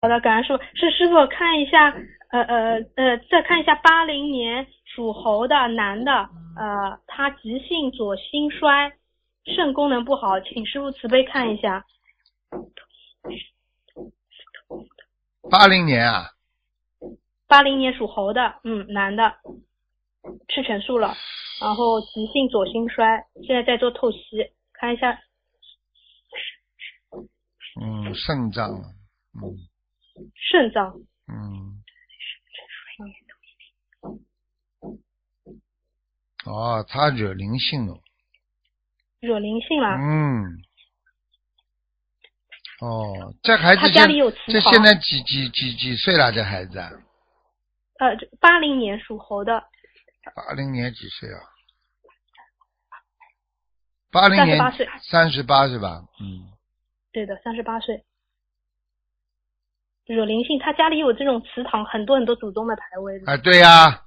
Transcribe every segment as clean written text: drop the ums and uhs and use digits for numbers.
好的，感恩师傅。师傅看一下，再看一下80年属猴的男的，他急性左心衰，肾功能不好，请师傅慈悲看一下。 80年啊 80年属猴的，男的，吃全素了，然后急性左心衰，现在在做透析，看一下。 肾脏肾脏。 他惹灵性了。 惹灵性了。 这孩子他家里有祠堂。 这现在几岁了？这孩子 ？80年属猴的。 80年几岁啊？80年 38岁。 38是吧？ 对的，38岁。惹灵性，他家里有这种祠堂，很多祖宗的牌位。 对呀。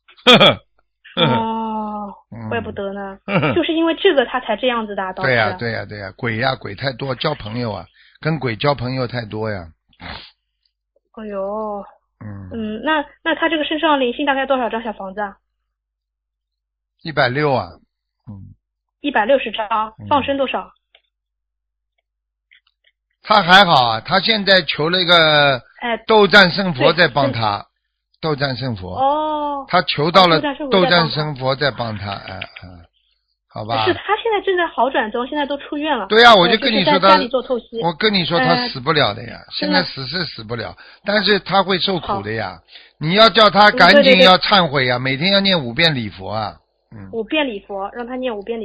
怪不得呢。就是因为这个他才这样子的。 对呀，鬼太多，交朋友啊，跟鬼交朋友太多呀。 哎呦。那他这个身上灵性大概多少张小房子啊 ？160啊。 160张。放生多少？ 他还好啊，他现在求了一个斗战胜佛在帮他。斗战胜佛。他求到了斗战胜佛在帮他。好吧。 是他现在正在好转中，现在都出院了。 对呀，我就跟你说他， 家里做透析。 我跟你说他死不了的呀，现在死是死不了，但是他会受苦的呀。你要叫他赶紧要忏悔呀，每天要念5遍礼佛啊。 5遍礼佛，让他念5遍礼佛。